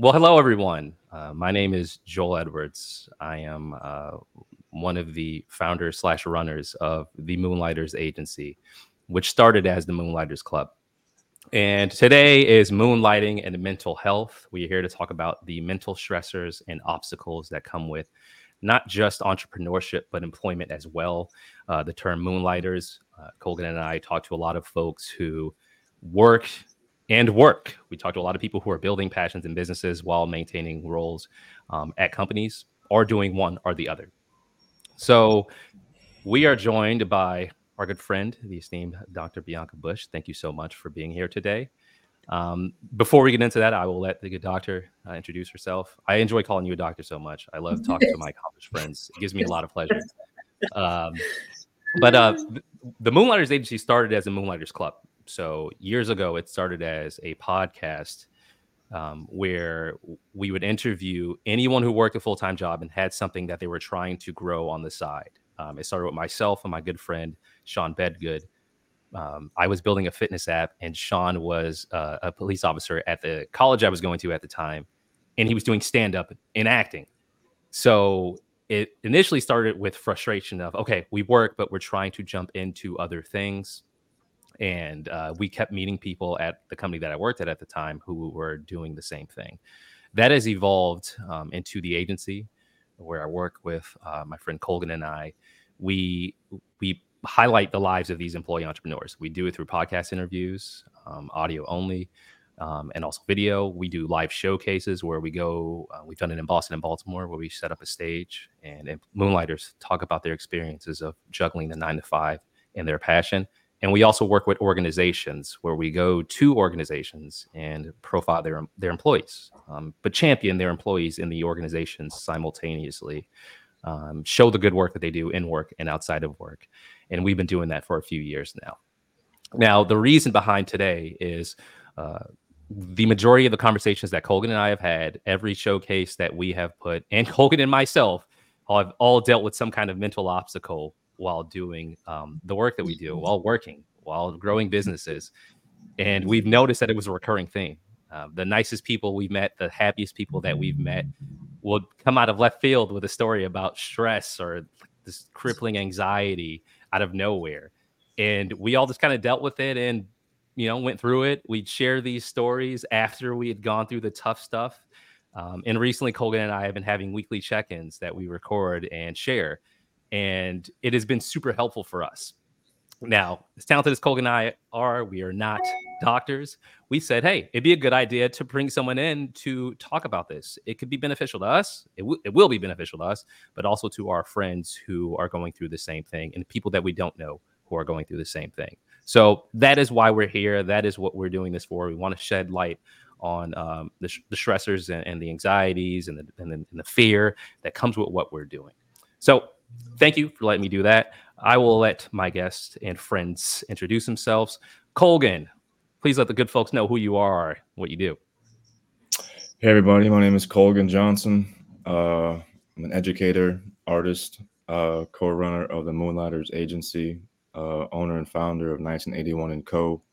Well, hello, everyone. My name is Joel Edwards. I am one of the founders slash runners of the Moonlighters Agency, which started as the Moonlighters Club. And today is Moonlighting and Mental Health. We're here to talk about the mental stressors and obstacles that come with not just entrepreneurship, but employment as well. The term Moonlighters, Colgan and I talk to a lot of folks who work and work. We talk to a lot of people who are building passions and businesses while maintaining roles at companies or doing one or the other. So we are joined by our good friend, the esteemed Dr. Bianca Bush. Thank you so much for being here today. Before we get into that, I will let the good doctor introduce herself. I enjoy calling you a doctor so much. I love talking to my accomplished friends. It gives me a lot of pleasure. But the Moonlighters Agency started as a Moonlighters Club. So years ago, it started as a podcast where we would interview anyone who worked a full-time job and had something that they were trying to grow on the side. It started with myself and my good friend, Sean Bedgood. I was building a fitness app, and Sean was a police officer at the college I was going to at the time, and he was doing stand-up and acting. So it initially started with frustration of, okay, we work, but we're trying to jump into other things. And we kept meeting people at the company that I worked at the time who were doing the same thing. That has evolved into the agency where I work with my friend Colgan and I. We highlight the lives of these employee entrepreneurs. We do it through podcast interviews, audio only, and also video. We do live showcases where we go. We've done it in Boston and Baltimore where we set up a stage and Moonlighters talk about their experiences of juggling the 9 to 5 and their passion. And we also work with organizations where we go to organizations and profile their employees, but champion their employees in the organizations simultaneously, show the good work that they do in work and outside of work. And we've been doing that for a few years now. Now, the reason behind today is the majority of the conversations that Colgan and I have had, every showcase that we have put, and Colgan and myself have all dealt with some kind of mental obstacle while doing the work that we do, while working, while growing businesses. And we've noticed that it was a recurring theme. The nicest people we've met, the happiest people that we've met will come out of left field with a story about stress or this crippling anxiety out of nowhere. And we all just kind of dealt with it and, went through it. We'd share these stories after we had gone through the tough stuff. And recently, Colgan and I have been having weekly check-ins that we record and share. And it has been super helpful for us. Now, as talented as Colgan and I are, we are not doctors. We said, hey, it'd be a good idea to bring someone in to talk about this. It could be beneficial to us. It will be beneficial to us, but also to our friends who are going through the same thing and people that we don't know who are going through the same thing. So that is why we're here. That is what we're doing this for. We want to shed light on the stressors and the anxieties and the fear that comes with what we're doing. So thank you for letting me do that. I will let my guests and friends introduce themselves. Colgan, please let the good folks know who you are, what you do. Hey, everybody. My name is Colgan Johnson. I'm an educator, artist, co-runner of the Moonlighters Agency, owner and founder of 1981 & Co.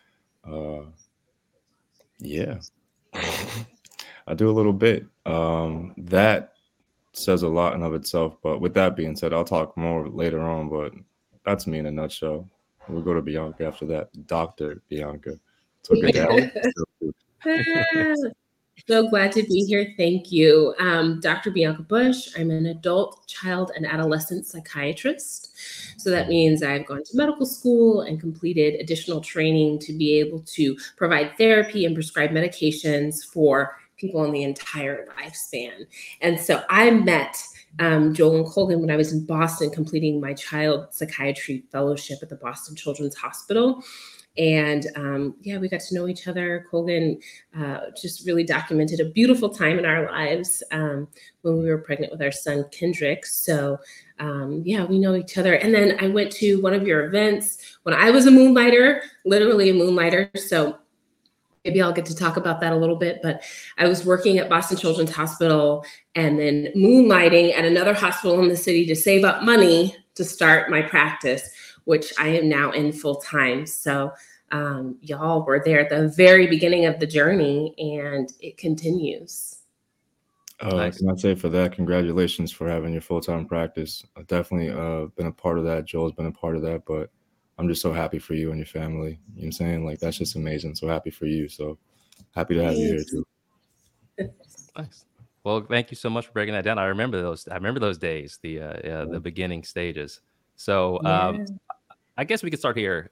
Yeah, I do a little bit. That says a lot in of itself, but with that being said, I'll talk more later on, but that's me in a nutshell. We'll go to Bianca after that. Dr. Bianca. So good to have you. So glad to be here. Thank you. Dr. Bianca Bush. I'm an adult, child, and adolescent psychiatrist. So that means I've gone to medical school and completed additional training to be able to provide therapy and prescribe medications for people in the entire lifespan. And so I met Joel and Colgan when I was in Boston completing my child psychiatry fellowship at the Boston Children's Hospital. And we got to know each other. Colgan just really documented a beautiful time in our lives when we were pregnant with our son, Kendrick. So we know each other. And then I went to one of your events when I was a moonlighter, literally a moonlighter. So maybe I'll get to talk about that a little bit, but I was working at Boston Children's Hospital and then moonlighting at another hospital in the city to save up money to start my practice, which I am now in full time. So Y'all were there at the very beginning of the journey, and it continues. Nice. Can I say for that, congratulations for having your full-time practice. I've definitely been a part of that. Joel's been a part of that, but I'm just so happy for you and your family. You know what I'm saying? Like, that's just amazing. So happy for you. So happy to have you here too. Nice. Well, thank you so much for breaking that down. I remember those days, the beginning stages. So I guess we could start here.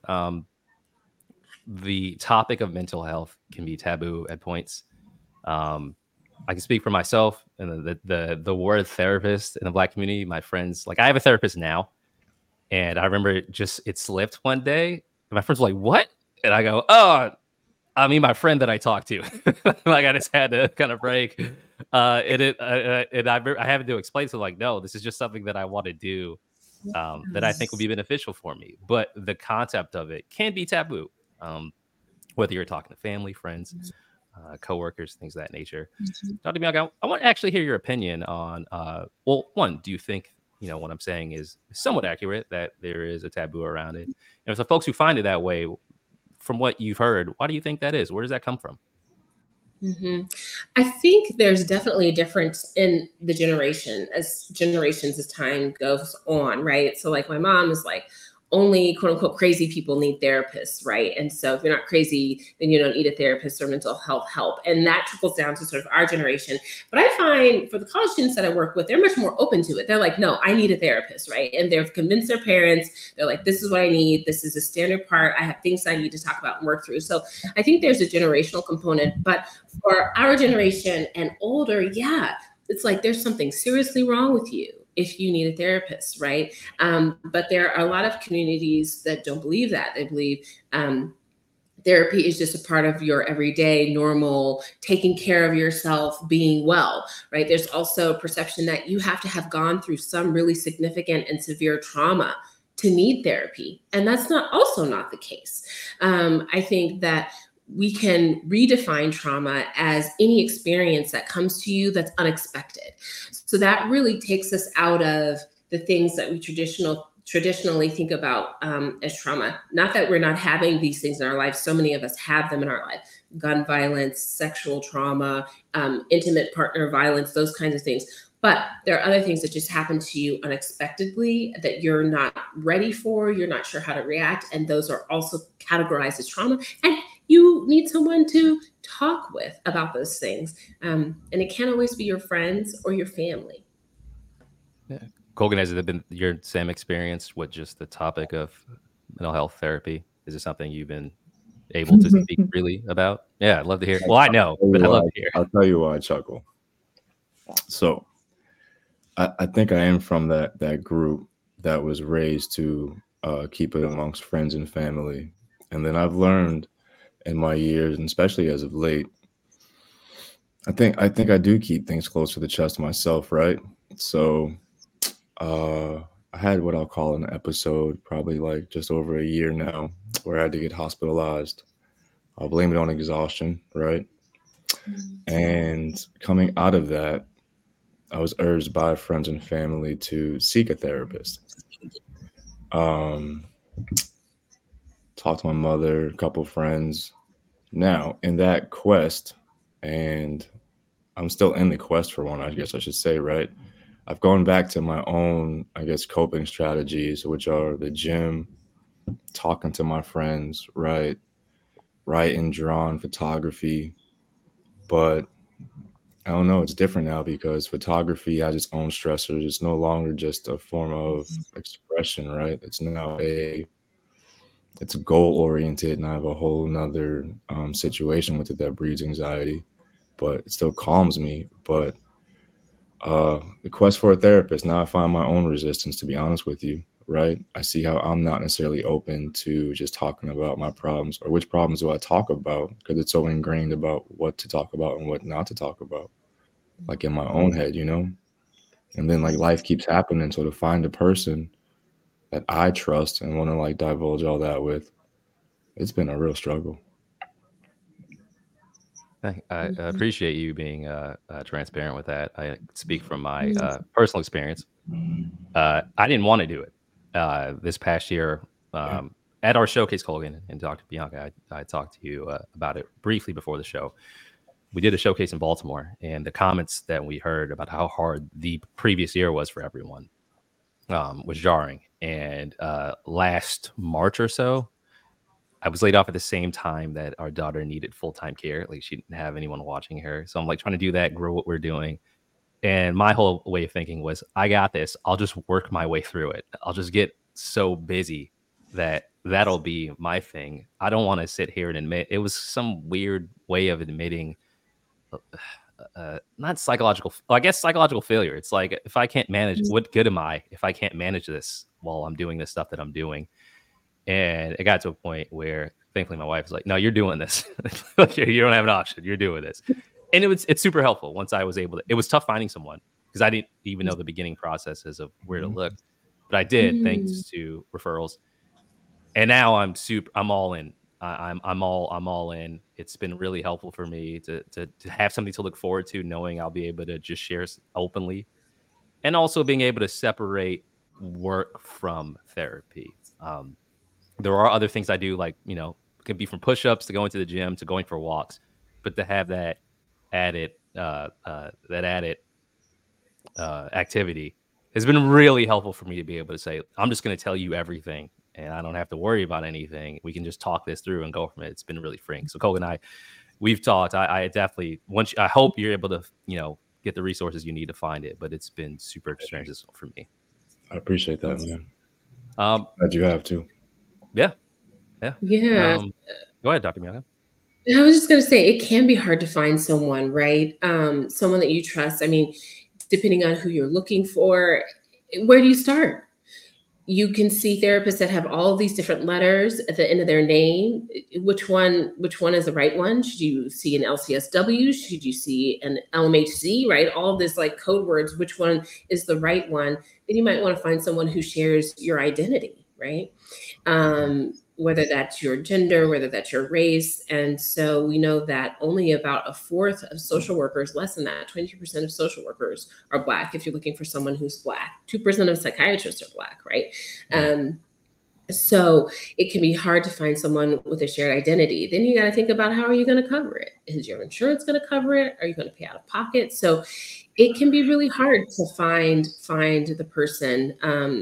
The topic of mental health can be taboo at points. I can speak for myself and the word therapist in the Black community. My friends, like, I have a therapist now, and I remember it slipped one day, and my friends were like, "What?" And I go, "Oh, I mean, my friend that I talked to." Like, I just had to kind of break. And I having to explain to them, like, no, this is just something that I want to do, that I think will be beneficial for me. But the concept of it can be taboo, whether you're talking to family, friends, coworkers, things of that nature. Dr. Bianca, I want to actually hear your opinion on, well, one, do you think, what I'm saying is somewhat accurate, that there is a taboo around it? And for folks who find it that way, from what you've heard, why do you think that is? Where does that come from? I think there's definitely a difference in the generations as time goes on, right? So like my mom is like, only quote unquote crazy people need therapists, right? And so if you're not crazy, then you don't need a therapist or mental health help. And that trickles down to sort of our generation. But I find for the college students that I work with, they're much more open to it. They're like, no, I need a therapist, right? And they've convinced their parents. They're like, this is what I need. This is a standard part. I have things I need to talk about and work through. So I think there's a generational component. But for our generation and older, yeah, it's like there's something seriously wrong with you if you need a therapist, right? But there are a lot of communities that don't believe that. They believe therapy is just a part of your everyday, normal, taking care of yourself, being well, right? There's also a perception that you have to have gone through some really significant and severe trauma to need therapy. And that's also not the case. I think that we can redefine trauma as any experience that comes to you that's unexpected. So that really takes us out of the things that we traditionally think about as trauma. Not that we're not having these things in our life. So many of us have them in our life: gun violence, sexual trauma, intimate partner violence, those kinds of things. But there are other things that just happen to you unexpectedly that you're not ready for, you're not sure how to react, and those are also categorized as trauma. And you need someone to talk with about those things. And it can't always be your friends or your family. Yeah. Colgan, has it been your same experience with just the topic of mental health therapy? Is it something you've been able to speak freely about? Yeah, I'd love to hear. Well, I know, but I'd love to hear. I'll tell you why I chuckle. So I think I am from that group that was raised to keep it amongst friends and family. And then I've learned in my years, and especially as of late, I think I do keep things close to the chest myself, right? So I had what I'll call an episode, probably like just over a year now, where I had to get hospitalized. I'll blame it on exhaustion, right? And coming out of that, I was urged by friends and family to seek a therapist. Talked to my mother, a couple friends. Now, in that quest, and I'm still in the quest for one, I guess I should say, right? I've gone back to my own, I guess, coping strategies, which are the gym, talking to my friends, right? Writing, drawing, photography. But I don't know, it's different now because photography has its own stressors. It's no longer just a form of expression, right? It's now it's goal oriented, and I have a whole nother situation with it that breeds anxiety, but it still calms me. But the quest for a therapist, now I find my own resistance, to be honest with you, right? I see how I'm not necessarily open to just talking about my problems, or which problems do I talk about, because it's so ingrained about what to talk about and what not to talk about, like in my own head, and then like life keeps happening. So to find a person that I trust and want to like divulge all that with, it's been a real struggle. I appreciate you being transparent with that. I speak from my personal experience. I didn't want to do it this past year. at our showcase, Colgan and Dr. Bianca, I talked to you about it briefly before the show. We did a showcase in Baltimore, and the comments that we heard about how hard the previous year was for everyone was jarring. And last March or so, I was laid off at the same time that our daughter needed full-time care. Like, she didn't have anyone watching her. So I'm like trying to do that, grow what we're doing. And my whole way of thinking was, I got this. I'll just work my way through it. I'll just get so busy that that'll be my thing. I don't want to sit here and admit. It was some weird way of admitting not psychological, I guess psychological failure. It's like, if I can't manage, what good am I if I can't manage this while I'm doing the stuff that I'm doing? And it got to a point where thankfully my wife was like, no, you're doing this. You don't have an option. You're doing this. And it's super helpful once I was able to. It was tough finding someone because I didn't even know the beginning processes of where to look, but I did thanks to referrals. And now I'm all in. I'm all in. It's been really helpful for me to have something to look forward to, knowing I'll be able to just share openly, and also being able to separate work from therapy. There are other things I do, like, it could be from push-ups to going to the gym to going for walks, but to have that added activity has been really helpful for me to be able to say, I'm just going to tell you everything, and I don't have to worry about anything. We can just talk this through and go from it. It's been really freeing. So Colgan and I, we've talked. I definitely I hope you're able to, get the resources you need to find it, but it's been super experiences for me. I appreciate that, man. Glad you have too. Yeah. Go ahead, Dr. Bianca. I was just going to say, it can be hard to find someone, right? Someone that you trust. I mean, depending on who you're looking for, where do you start? You can see therapists that have all of these different letters at the end of their name. Which one is the right one? Should you see an LCSW? Should you see an LMHC, right? All of this like code words, which one is the right one? Then you might want to find someone who shares your identity, right? Whether that's your gender, whether that's your race. And so we know that only about a fourth of social workers, less than that, 22% of social workers are Black. If you're looking for someone who's Black, 2% of psychiatrists are Black, right? So it can be hard to find someone with a shared identity. Then you got to think about, how are you going to cover it? Is your insurance going to cover it? Are you going to pay out of pocket? So it can be really hard to find the person,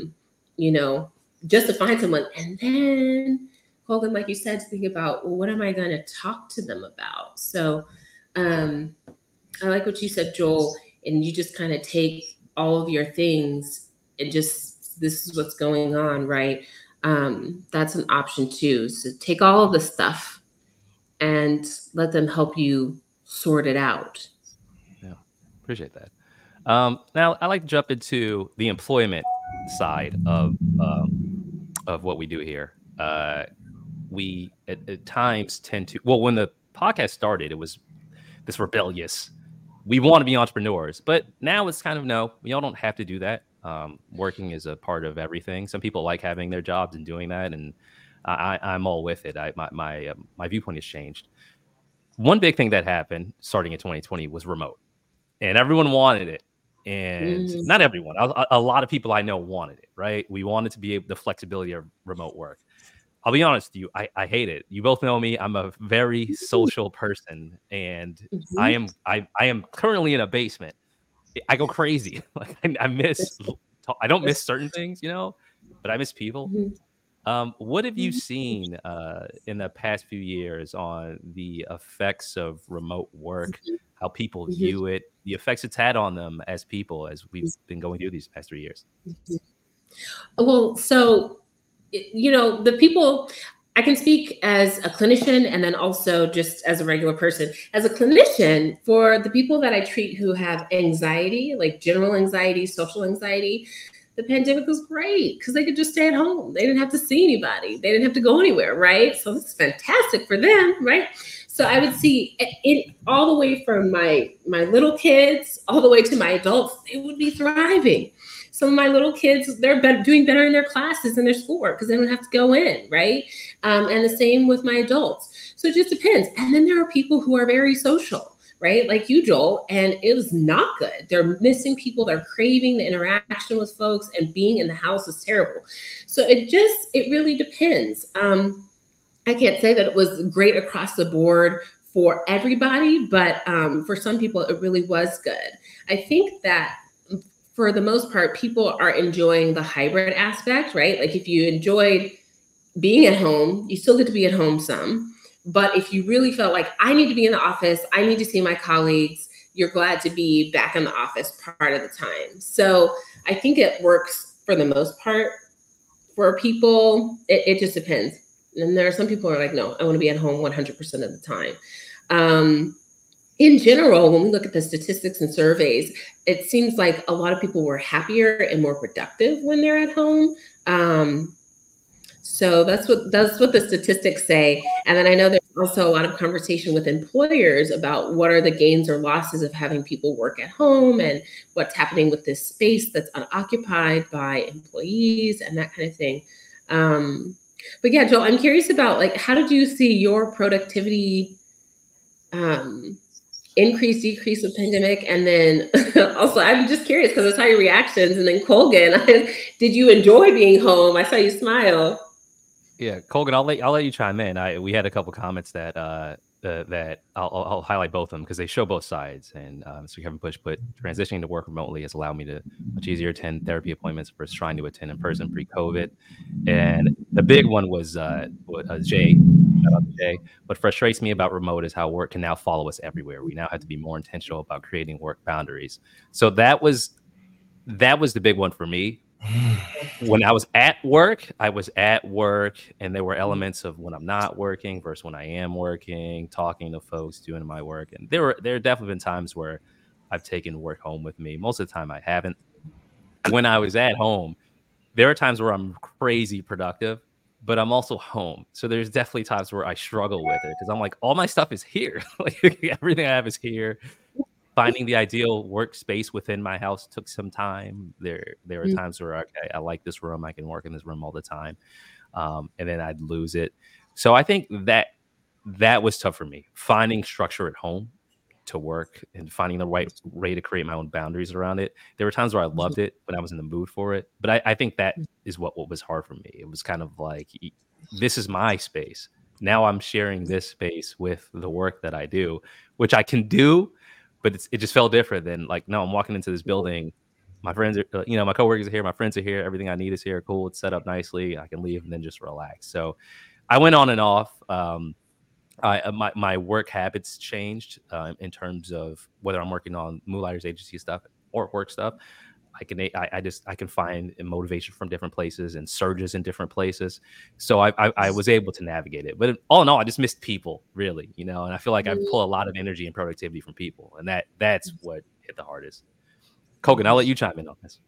just to find someone. And then, Colgan, like you said, to think about, well, what am I going to talk to them about? So I like what you said, Joel, and you just kind of take all of your things and just, this is what's going on, right? That's an option too. So take all of the stuff and let them help you sort it out. Yeah, appreciate that. Now, I like to jump into the employment side of what we do here. We at times tend to, when the podcast started, it was this rebellious, we want to be entrepreneurs, but now it's kind of, no, we all don't have to do that. Working is a part of everything. Some people like having their jobs and doing that, and I'm all with it. My viewpoint has changed. One big thing that happened starting in 2020 was remote, and everyone wanted it. And not everyone, a lot of people I know wanted it, right? We wanted to be able the flexibility of remote work. I'll be honest with you, I hate it. You both know me. I'm a very social person, and I am currently in a basement. I go crazy. Like, I don't miss certain things, but I miss people. What have you seen in the past few years on the effects of remote work, how people view it, the effects it's had on them as people, as we've been going through these past 3 years? Well, so, the people, I can speak as a clinician and then also just as a regular person. As a clinician, for the people that I treat who have anxiety, like general anxiety, social anxiety, the pandemic was great because they could just stay at home. They didn't have to see anybody. They didn't have to go anywhere, right? So this is fantastic for them, right? So I would see it all the way from my little kids all the way to my adults. They would be thriving. Some of my little kids, they're doing better in their classes and their schoolwork because they don't have to go in, right? And the same with my adults. So it just depends. And then there are people who are very social, right? Like you, Joel, and it was not good. They're missing people. They're craving the interaction with folks, and being in the house is terrible. So it really depends. I can't say that it was great across the board for everybody, but for some people, it really was good. I think that for the most part, people are enjoying the hybrid aspect, right? Like if you enjoyed being at home, you still get to be at home some. But if you really felt like I need to be in the office, I need to see my colleagues, you're glad to be back in the office part of the time. So I think it works for the most part for people. It just depends. And there are some people who are like, no, I want to be at home 100% of the time. In general, when we look at the statistics and surveys, it seems like a lot of people were happier and more productive when they're at home. So that's what the statistics say. And then I know there's also a lot of conversation with employers about what are the gains or losses of having people work at home and what's happening with this space that's unoccupied by employees and that kind of thing. But yeah, Joel, I'm curious about like, how did you see your productivity increase, decrease with pandemic? And then also, I'm just curious because I saw your reactions. And then Colgan, did you enjoy being home? I saw you smile. Yeah, Colgan, I'll let you chime in. We had a couple comments that that I'll highlight both of them because they show both sides. And so Kevin Bush put, transitioning to work remotely has allowed me to much easier attend therapy appointments versus trying to attend in person pre-COVID. And the big one was Jay. Shout out to Jay. What frustrates me about remote is how work can now follow us everywhere. We now have to be more intentional about creating work boundaries. So that was the big one for me. When I was at work, and there were elements of when I'm not working versus when I am working, talking to folks, doing my work. And there have definitely been times where I've taken work home with me. Most of the time I haven't. When I was at home, there are times where I'm crazy productive, but I'm also home. So there's definitely times where I struggle with it because I'm like, all my stuff is here. Like everything I have is here. Finding the ideal workspace within my house took some time. There are times where, okay, I like this room. I can work in this room all the time. And then I'd lose it. So I think that was tough for me. Finding structure at home to work and finding the right way to create my own boundaries around it. There were times where I loved it when I was in the mood for it. But I think that is what was hard for me. It was kind of like, this is my space. Now I'm sharing this space with the work that I do, which I can do. But it just felt different than like, no, I'm walking into this building. My friends are, my coworkers are here. My friends are here. Everything I need is here. Cool. It's set up nicely. I can leave and then just relax. So I went on and off. My work habits changed in terms of whether I'm working on Moonlighters agency stuff or work stuff. I can find motivation from different places and surges in different places. So I was able to navigate it. But all in all, I just missed people, really, and I feel like I pull a lot of energy and productivity from people. And that's what hit the hardest. Colgan, I'll let you chime in on this.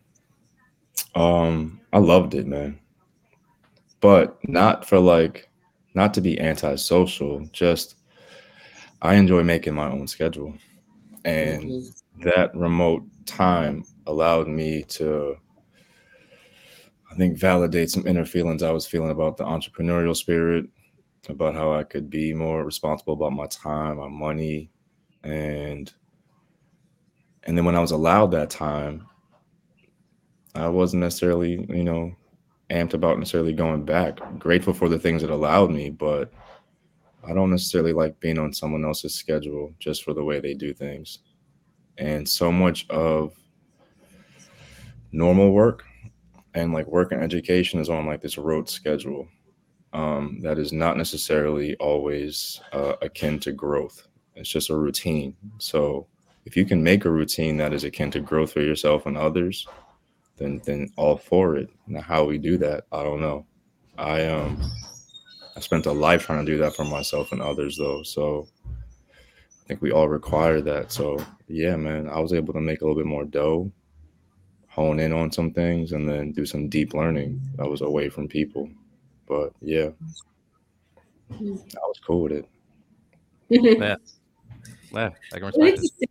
I loved it, man. But not to be antisocial, just I enjoy making my own schedule. And that remote time allowed me to, I think, validate some inner feelings I was feeling about the entrepreneurial spirit, about how I could be more responsible about my time, my money. And then when I was allowed that time, I wasn't necessarily, amped about necessarily going back. I'm grateful for the things that allowed me, but I don't necessarily like being on someone else's schedule just for the way they do things. And so much of normal work and like work and education is on like this rote schedule that is not necessarily always akin to growth. It's just a routine. So if you can make a routine that is akin to growth for yourself and others, then all for it. Now, how we do that, I don't know. I spent a life trying to do that for myself and others, though. So I think we all require that. So yeah, man, I was able to make a little bit more dough, hone in on some things, and then do some deep learning that was away from people. But yeah, I was cool with it. Yeah. Yeah, I can I respect wanted it. to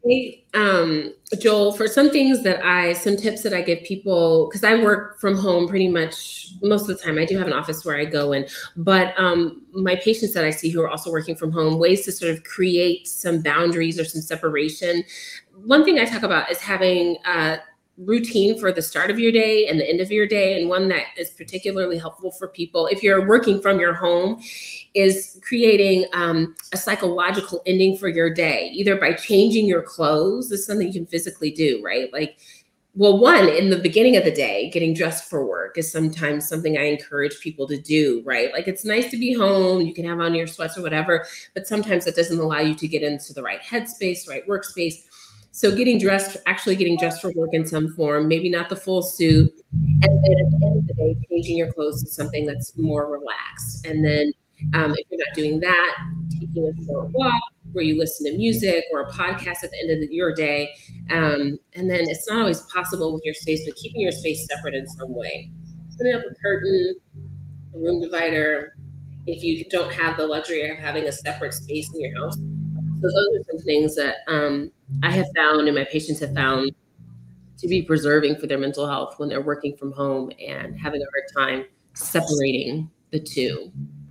say, Joel, for some tips that I give people, because I work from home pretty much most of the time. I do have an office where I go in, but my patients that I see who are also working from home, ways to sort of create some boundaries or some separation. One thing I talk about is having a routine for the start of your day and the end of your day. And one that is particularly helpful for people if you're working from your home is creating a psychological ending for your day, either by changing your clothes. This is something you can physically do, right? Like, well, one, in the beginning of the day, getting dressed for work is sometimes something I encourage people to do, right? Like, it's nice to be home, you can have on your sweats or whatever, but sometimes that doesn't allow you to get into the right headspace, right workspace. So actually getting dressed for work in some form, maybe not the full suit. And then at the end of the day, changing your clothes to something that's more relaxed. And then if you're not doing that, taking a short walk where you listen to music or a podcast at the end of your day. And then it's not always possible with your space, but keeping your space separate in some way. Putting up a curtain, a room divider, if you don't have the luxury of having a separate space in your house. So those are some things that I have found and my patients have found to be preserving for their mental health when they're working from home and having a hard time separating the two.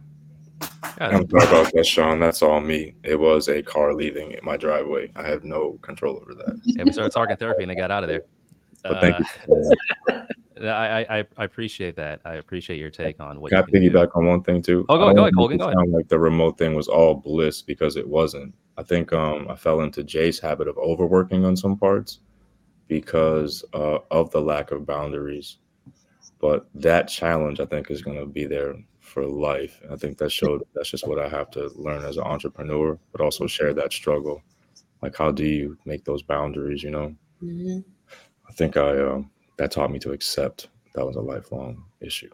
Yeah, I'm sorry about that, Sean. That's all me. It was a car leaving my driveway. I have no control over that. yeah, we started talking therapy and I got out of there. But thank you for that. I appreciate that. I appreciate your take on what Can I you can do. piggyback on one thing too? Oh, I go don't ahead, want to Colgan. make Go it ahead. sound like the remote thing was all bliss, because it wasn't. I think I fell into Jay's habit of overworking on some parts because of the lack of boundaries. But that challenge, I think, is going to be there for life. I think that's just what I have to learn as an entrepreneur, but also share that struggle. Like, how do you make those boundaries? Mm-hmm. I think that taught me to accept that was a lifelong issue.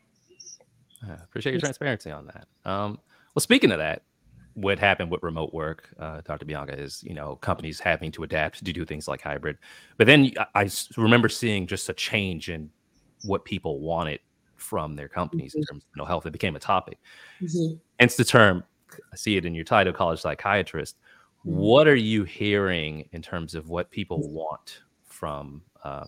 I appreciate your transparency on that. Well, speaking of that, what happened with remote work, Dr. Bianca, is companies having to adapt to do things like hybrid. But then I remember seeing just a change in what people wanted from their companies in terms of mental health. It became a topic. Mm-hmm. Hence the term. I see it in your title, college psychiatrist. Mm-hmm. What are you hearing in terms of what people want from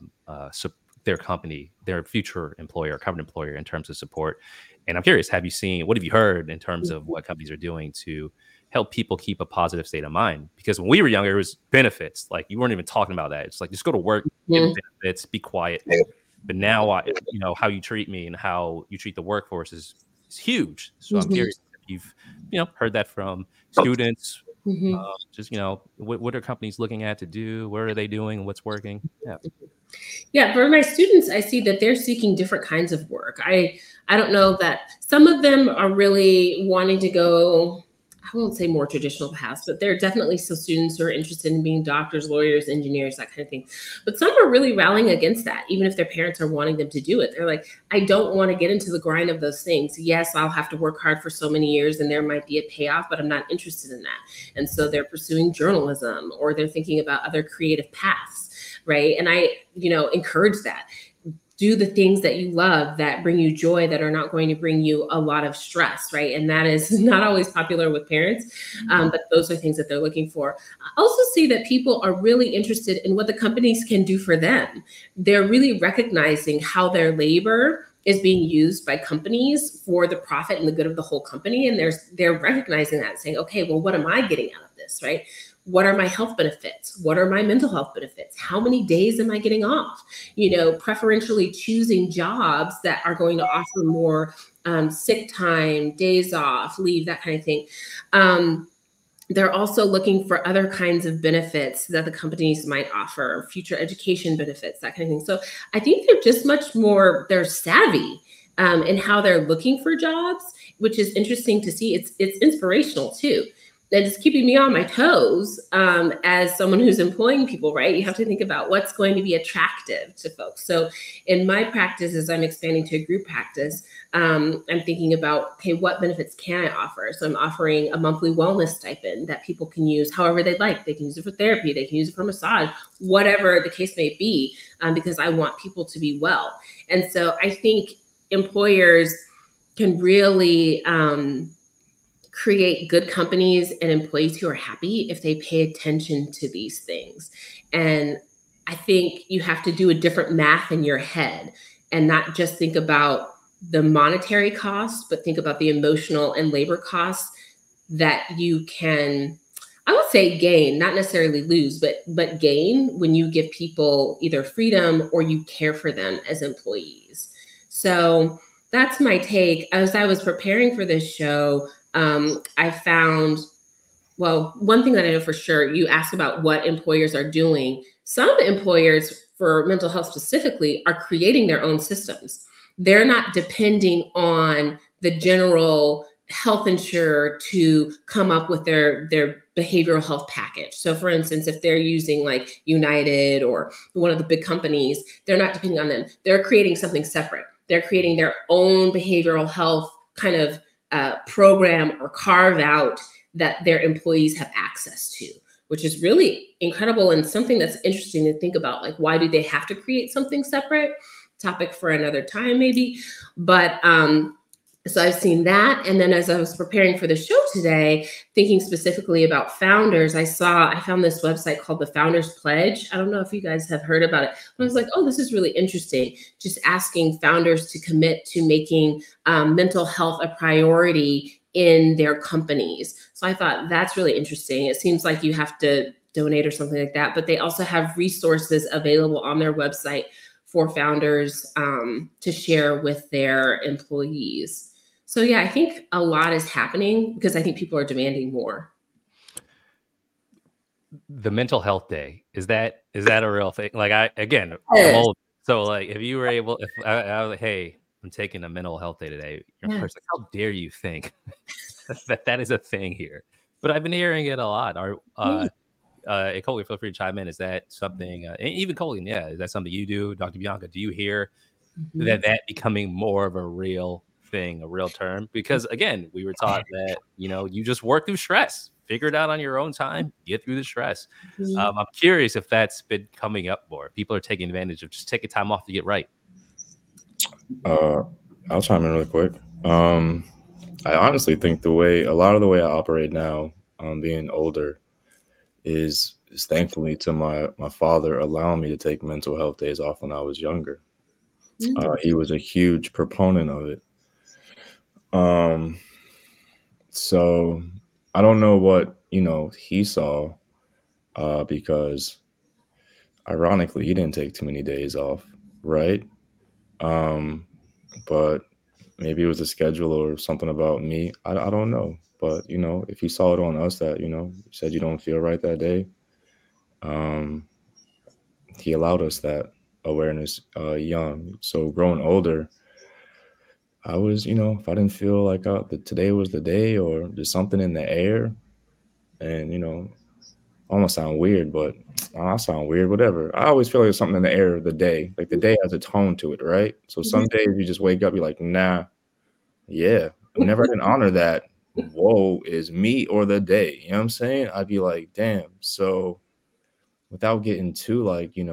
their company, their future employer, current employer, in terms of support? And I'm curious, what have you heard in terms of what companies are doing to help people keep a positive state of mind? Because when we were younger, it was benefits. Like, you weren't even talking about that. It's like, just go to work, get benefits, be quiet. But now, how you treat me and how you treat the workforce is huge. So I'm curious if you've, heard that from students. Just, what are companies looking at to do? What are they doing? What's working? Yeah, for my students, I see that they're seeking different kinds of work. I don't know that some of them are really wanting to go, I won't say more traditional paths, but there are definitely still students who are interested in being doctors, lawyers, engineers, that kind of thing. But some are really rallying against that, even if their parents are wanting them to do it. They're like, I don't want to get into the grind of those things. Yes, I'll have to work hard for so many years and there might be a payoff, but I'm not interested in that. And so they're pursuing journalism, or they're thinking about other creative paths. Right. And I, encourage that. Do the things that you love, that bring you joy, that are not going to bring you a lot of stress. Right. And that is not always popular with parents. But those are things that they're looking for. I also see that people are really interested in what the companies can do for them. They're really recognizing how their labor is being used by companies for the profit and the good of the whole company. And they're recognizing that and saying, okay, well, what am I getting out of this? Right. What are my health benefits? What are my mental health benefits? How many days am I getting off? Preferentially choosing jobs that are going to offer more sick time, days off, leave, that kind of thing. They're also looking for other kinds of benefits that the companies might offer, future education benefits, that kind of thing. So I think they're savvy in how they're looking for jobs, which is interesting to see. It's inspirational too. That is keeping me on my toes as someone who's employing people, right? You have to think about what's going to be attractive to folks. So in my practice, as I'm expanding to a group practice, I'm thinking about, okay, what benefits can I offer? So I'm offering a monthly wellness stipend that people can use however they'd like. They can use it for therapy, they can use it for massage, whatever the case may be, because I want people to be well. And so I think employers can really create good companies and employees who are happy if they pay attention to these things. And I think you have to do a different math in your head and not just think about the monetary costs, but think about the emotional and labor costs that you can, I would say, gain, not necessarily lose, but gain when you give people either freedom or you care for them as employees. So that's my take. As I was preparing for this show, I found, well, one thing that I know for sure, you asked about what employers are doing. Some employers, for mental health specifically, are creating their own systems. They're not depending on the general health insurer to come up with their behavioral health package. So for instance, if they're using like United or one of the big companies, they're not depending on them. They're creating something separate. They're creating their own behavioral health kind of program or carve out that their employees have access to, which is really incredible and something that's interesting to think about. Like, why do they have to create something separate? Topic for another time, maybe. But so I've seen that. And then as I was preparing for the show today, thinking specifically about founders, I found this website called the Founders Pledge. I don't know if you guys have heard about it. But I was like, oh, this is really interesting. Just asking founders to commit to making mental health a priority in their companies. So I thought that's really interesting. It seems like you have to donate or something like that, but they also have resources available on their website for founders to share with their employees. So yeah, I think a lot is happening because I think people are demanding more. The mental health day, is that a real thing? Like, so like if you were able, if I was like, hey, I'm taking a mental health day today, you're first like, how dare you think that is a thing here? But I've been hearing it a lot. Colleen, feel free to chime in. Is that something, even Colleen, yeah, is that something you do? Dr. Bianca, do you hear that becoming more of a real thing, a real term? Because again, we were taught that, you just work through stress, figure it out on your own time, get through the stress. I'm curious if that's been coming up more. People are taking advantage of just taking time off to get right. I'll chime in really quick. I honestly think a lot of the way I operate now, being older, is thankfully to my father allowing me to take mental health days off when I was younger. He was a huge proponent of it. So I don't know what, he saw, because ironically, he didn't take too many days off, right? But maybe it was a schedule or something about me. I don't know. But, if he saw it on us that, said you don't feel right that day, he allowed us that awareness young. So growing older, I was, if I didn't feel like today was the day or there's something in the air, and, almost sound weird, but I sound weird, whatever. I always feel like there's something in the air of the day. Like the day has a tone to it, right? So some days you just wake up, you're like, nah, yeah, whenever I didn't honor that, woe is me or the day. You know what I'm saying? I'd be like, damn. So without getting too like, I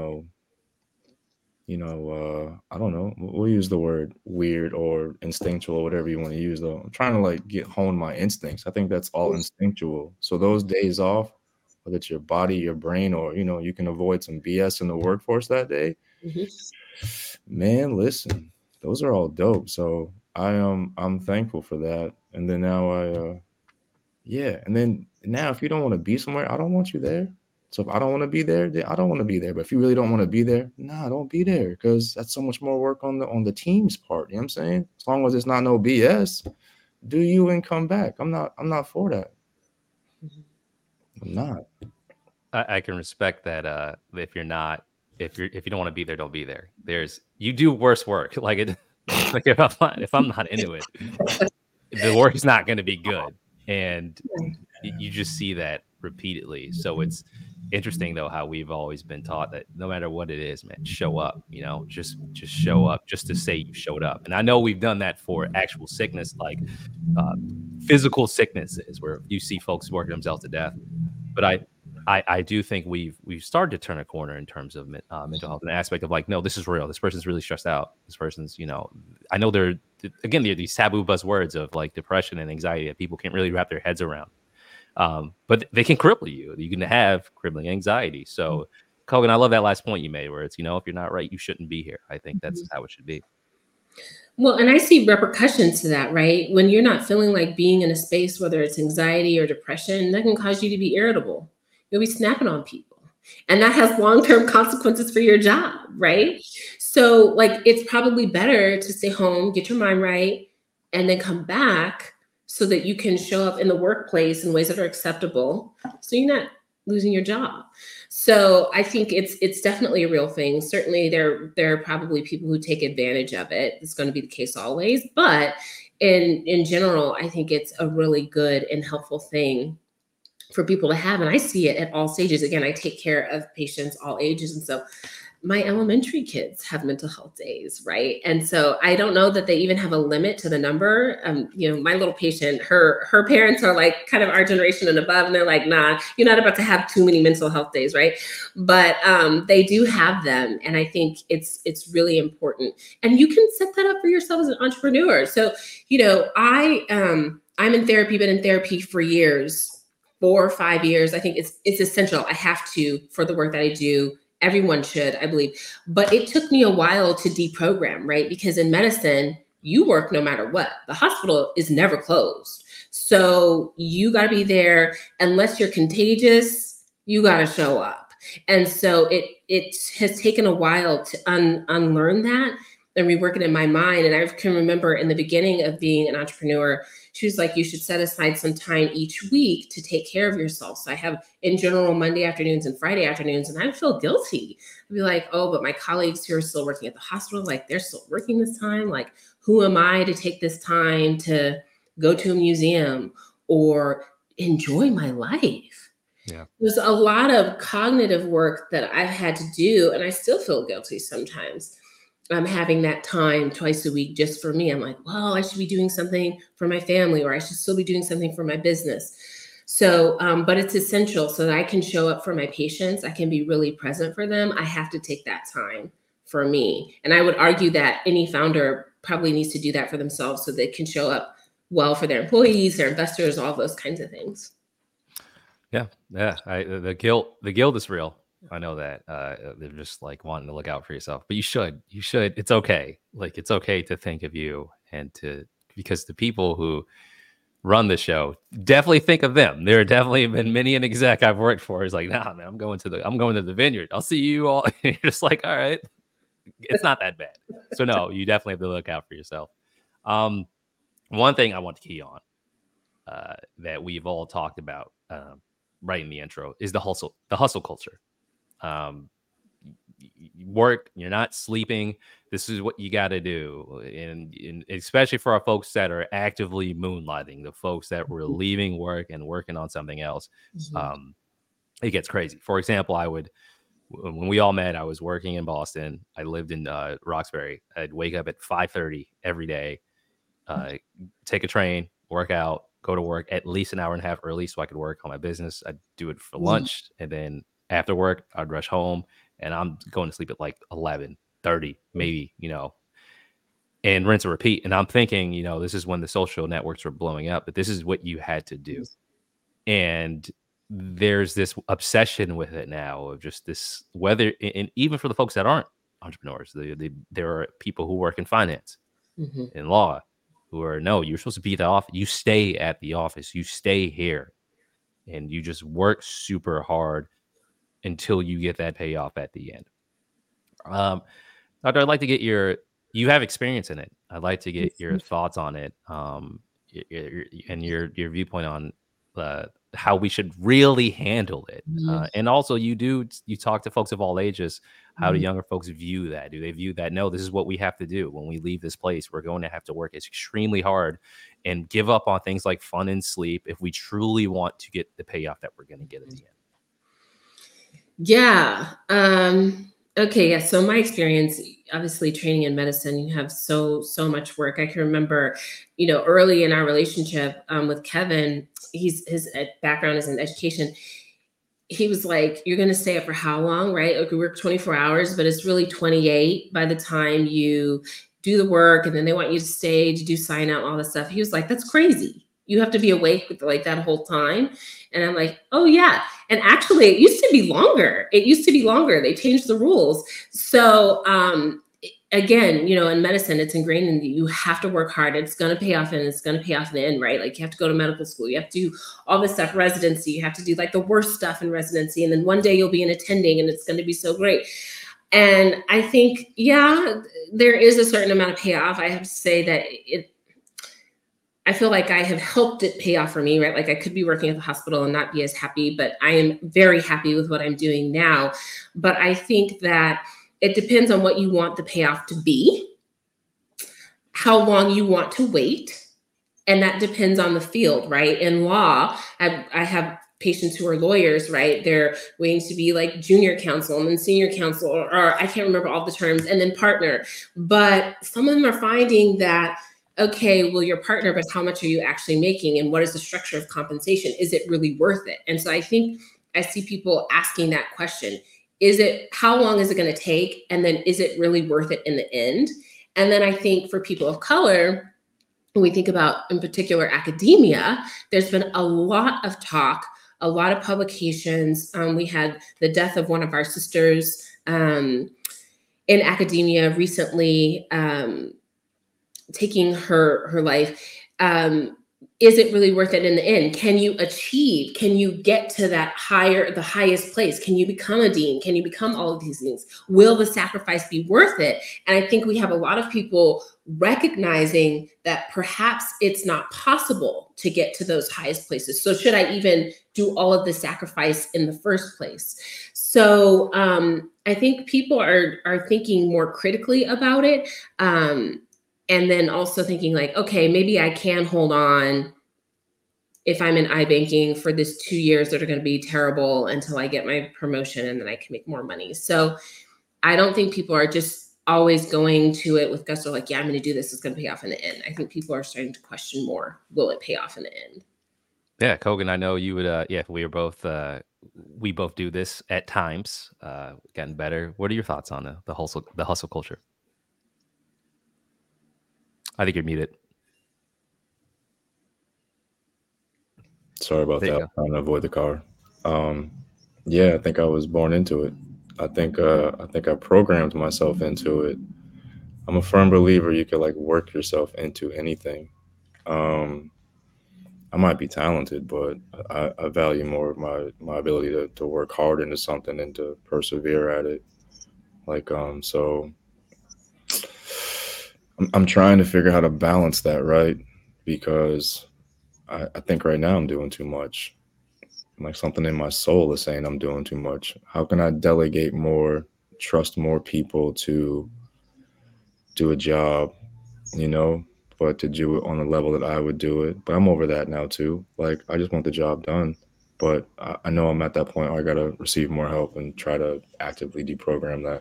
don't know, we'll use the word weird or instinctual or whatever you want to use though. I'm trying to like hone my instincts. I think that's all instinctual. So those days off, whether it's your body, your brain, or, you can avoid some BS in the workforce that day. Man, listen, those are all dope. So I'm thankful for that. And then now and then now if you don't want to be somewhere, I don't want you there. So if I don't want to be there, then I don't want to be there. But if you really don't want to be there, don't be there, because that's so much more work on the team's part. You know what I'm saying? As long as it's not no BS, do you and come back. I'm not for that. I'm not. I can respect that. If you don't want to be there, don't be there. You do worse work. Like if I'm not into it, the work is not going to be good, and you just see that repeatedly. So it's interesting though how we've always been taught that no matter what it is, man, show up. Just show up, just to say you showed up. And I know we've done that for actual sickness, like physical sicknesses, where you see folks working themselves to death. But I do think we've started to turn a corner in terms of mental health, an aspect of like, no, this is real. This person's really stressed out. This person's, I know there are these taboo buzzwords of like depression and anxiety that people can't really wrap their heads around. But they can cripple you. You can have crippling anxiety. So, Kogan, I love that last point you made, where it's, if you're not right, you shouldn't be here. I think that's how it should be. Well, and I see repercussions to that, right? When you're not feeling like being in a space, whether it's anxiety or depression, that can cause you to be irritable. You'll be snapping on people. And that has long-term consequences for your job, right? So like, it's probably better to stay home, get your mind right, and then come back so that you can show up in the workplace in ways that are acceptable. So you're not losing your job. So I think it's definitely a real thing. Certainly there are probably people who take advantage of it. It's going to be the case always, but in general, I think it's a really good and helpful thing for people to have. And I see it at all stages. Again, I take care of patients all ages. And so my elementary kids have mental health days, right? And so I don't know that they even have a limit to the number. My little patient, her parents are like kind of our generation and above, and they're like, nah, you're not about to have too many mental health days, right? But they do have them, and I think it's really important. And you can set that up for yourself as an entrepreneur. So, I'm in therapy, been in therapy for years, 4 or 5 years. I think it's essential. I have to, for the work that I do. Everyone should, I believe. But it took me a while to deprogram, right? Because in medicine, you work no matter what. The hospital is never closed. So you got to be there. Unless you're contagious, you got to show up. And so it has taken a while to unlearn that and rework it in my mind. And I can remember in the beginning of being an entrepreneur, she was like, you should set aside some time each week to take care of yourself. So I have, in general, Monday afternoons and Friday afternoons, and I feel guilty. I'd be like, oh, but my colleagues who are still working at the hospital, like they're still working this time. Like, who am I to take this time to go to a museum or enjoy my life? Yeah. There's a lot of cognitive work that I've had to do, and I still feel guilty sometimes. I'm having that time twice a week just for me. I'm like, well, I should be doing something for my family, or I should still be doing something for my business. So, but it's essential so that I can show up for my patients. I can be really present for them. I have to take that time for me. And I would argue that any founder probably needs to do that for themselves so they can show up well for their employees, their investors, all those kinds of things. Yeah. The guilt is real. I know that they're just like wanting to look out for yourself, but you should, it's okay. Like, it's okay to think of you because the people who run the show definitely think of them. There have definitely been many an exec I've worked for is like, nah, man, I'm going to the vineyard. I'll see you all. And you're just like, all right, it's not that bad. So no, you definitely have to look out for yourself. One thing I want to key on that we've all talked about right in the intro is the hustle culture. Work, you're not sleeping. This is what you got to do. And especially for our folks that are actively moonlighting, the folks that were leaving work and working on something else, it gets crazy. For example, when we all met, I was working in Boston. I lived in Roxbury. I'd wake up at 5:30 every day, take a train, work out, go to work at least an hour and a half early so I could work on my business. I'd do it for lunch, and then after work, I'd rush home, and I'm going to sleep at like 11:30, maybe, and rinse and repeat. And I'm thinking, this is when the social networks were blowing up, but this is what you had to do. And there's this obsession with it now of just this, and even for the folks that aren't entrepreneurs, there are people who work in finance, in law, who are, no, you're supposed to be at the office. You stay at the office. You stay here, and you just work super hard until you get that payoff at the end. Doctor, I'd like to get you have experience in it. I'd like to get your thoughts on it, and your viewpoint on how we should really handle it. And also you talk to folks of all ages. How do younger folks view that? Do they view that, no, this is what we have to do when we leave this place? We're going to have to work extremely hard and give up on things like fun and sleep if we truly want to get the payoff that we're going to get at the end. Yeah. Okay. Yeah. So my experience, obviously training in medicine, you have so much work. I can remember, early in our relationship with Kevin, his background is in education. he was like, you're going to stay up for how long, right? Okay, we work 24 hours, but it's really 28 by the time you do the work. And then they want you to stay to do sign out, all this stuff. He was like, that's crazy. You have to be awake with like that whole time. And I'm like, oh yeah. And actually it used to be longer. They changed the rules. So, again, in medicine, it's ingrained in you. You have to work hard. It's going to pay off, and it's going to pay off in the end, right? Like you have to go to medical school. You have to do all this stuff, residency. You have to do like the worst stuff in residency. And then one day you'll be an attending and it's going to be so great. And I think, yeah, there is a certain amount of payoff. I have to say that I feel like I have helped it pay off for me, right? Like I could be working at the hospital and not be as happy, but I am very happy with what I'm doing now. But I think that it depends on what you want the payoff to be, how long you want to wait, and that depends on the field, right? In law, I have patients who are lawyers, right? They're waiting to be like junior counsel and then senior counsel, or I can't remember all the terms, and then partner. But some of them are finding that, okay, well, you're partner, but how much are you actually making? And what is the structure of compensation? Is it really worth it? And so I think I see people asking that question. How long is it going to take? And then is it really worth it in the end? And then I think for people of color, when we think about, in particular, academia, there's been a lot of talk, a lot of publications. We had the death of one of our sisters in academia recently, taking her life. Is it really worth it in the end? Can you get to the highest place? Can you become a dean? Can you become all of these things? Will the sacrifice be worth it? And I think we have a lot of people recognizing that perhaps it's not possible to get to those highest places. So should I even do all of the sacrifice in the first place? So I think people are thinking more critically about it. And then also thinking like, okay, maybe I can hold on if I'm in iBanking for this 2 years that are going to be terrible until I get my promotion and then I can make more money. So I don't think people are just always going to it with gusto like, yeah, I'm going to do this. It's going to pay off in the end. I think people are starting to question more. Will it pay off in the end? Yeah, Kogan, I know you would. We both do this at times, getting better. What are your thoughts on the hustle culture? I think you're muted. Sorry about that. I'm trying to avoid the car. Yeah, I think I was born into it. I think I programmed myself into it. I'm a firm believer you can like work yourself into anything. I might be talented, but I value more my ability to work hard into something and to persevere at it. Like so I'm trying to figure out how to balance that, right? Because I think right now I'm doing too much. Like something in my soul is saying I'm doing too much. How can I delegate more, trust more people to do a job, but to do it on the level that I would do it. But I'm over that now too. Like I just want the job done. But I know I'm at that point where I got to receive more help and try to actively deprogram that.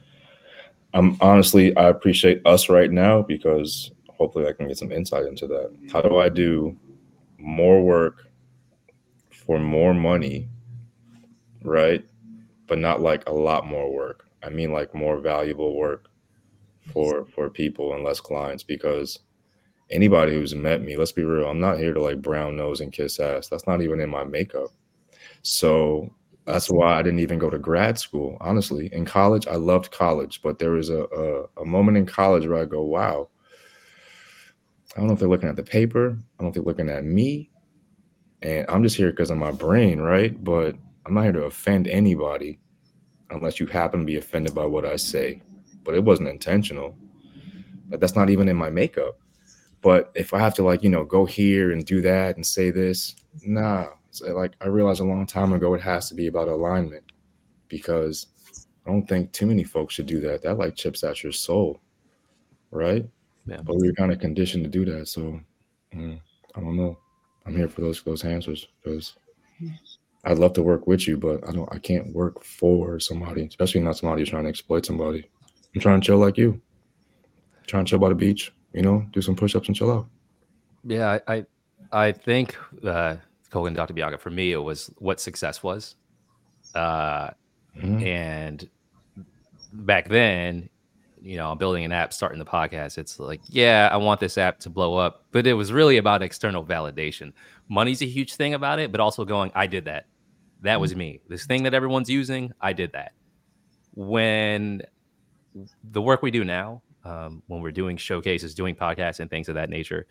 I appreciate us right now because hopefully I can get some insight into that. How do I do more work for more money, right? But not like a lot more work. I mean like more valuable work for people and less clients, because anybody who's met me, let's be real, I'm not here to like brown nose and kiss ass. That's not even in my makeup. So that's why I didn't even go to grad school. Honestly, in college, I loved college, but there was a moment in college where I go, wow, I don't know if they're looking at the paper. I don't know if they're looking at me. And I'm just here because of my brain, right? But I'm not here to offend anybody unless you happen to be offended by what I say. But it wasn't intentional. That's not even in my makeup. But if I have to go here and do that and say this, nah. So I realized a long time ago it has to be about alignment, because I don't think too many folks should do that. That chips at your soul, right? Yeah. But we were kind of conditioned to do that. So I don't know. I'm here for those answers because I'd love to work with you, but I can't work for somebody, especially not somebody who's trying to exploit somebody. I'm trying to chill like you. I'm trying to chill by the beach, do some push-ups and chill out. Yeah, I think Kogan, Dr. Bianca, for me, it was what success was. And back then, I'm building an app, starting the podcast. It's like, yeah, I want this app to blow up, but it was really about external validation. Money's a huge thing about it, but also going, I did that. That was me. This thing that everyone's using, I did that. When the work we do now, when we're doing showcases, doing podcasts and things of that nature,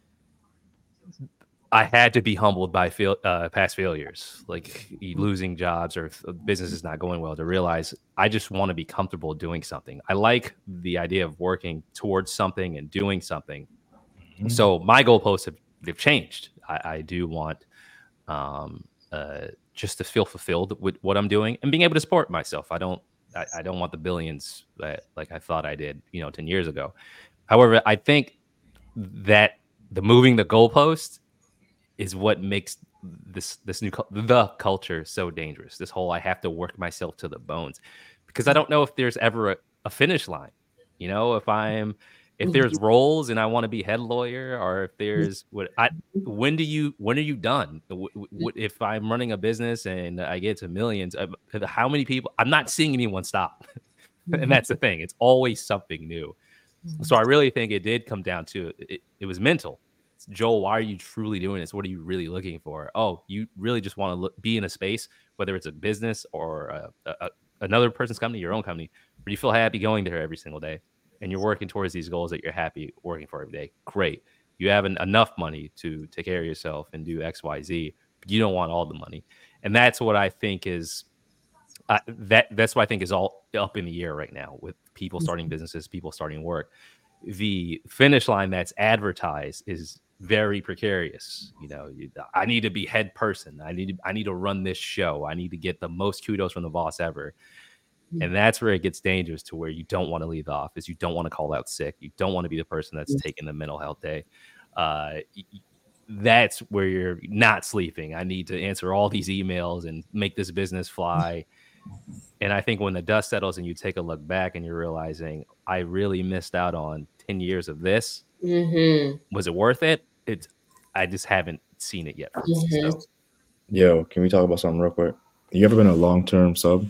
I had to be humbled by past failures, like losing jobs or if business is not going well, to realize I just want to be comfortable doing something. I like the idea of working towards something and doing something. So my goalposts have changed. I do want just to feel fulfilled with what I'm doing and being able to support myself. I don't want the billions that like I thought I did, 10 years ago. However, I think that the moving the goalpost is what makes this the culture so dangerous. This whole I have to work myself to the bones, because I don't know if there's ever a finish line. If there's roles and I want to be head lawyer, or if there's when are you done? If I'm running a business and I get to millions, how many people? I'm not seeing anyone stop. And that's the thing. It's always something new. So I really think it did come down to it was mental. Joel, why are you truly doing this? What are you really looking for? Oh, you really just want to be in a space, whether it's a business or another person's company, your own company, where you feel happy going there every single day, and you're working towards these goals that you're happy working for every day. Great. You have enough money to take care of yourself and do X, Y, Z, but you don't want all the money. And that's what I think is that's what I think is all up in the air right now with people starting businesses, people starting work. The finish line that's advertised is very precarious. I need to be head person. I need to run this show. I need to get the most kudos from the boss ever. And that's where it gets dangerous, to where you don't want to leave the office. You don't want to call out sick. You don't want to be the person that's taking the mental health day. That's where you're not sleeping. I need to answer all these emails and make this business fly. And I think when the dust settles and you take a look back and you're realizing I really missed out on 10 years of this. Was it worth it? I just haven't seen it yet. So. Yo, can we talk about something real quick? You ever been a long-term sub?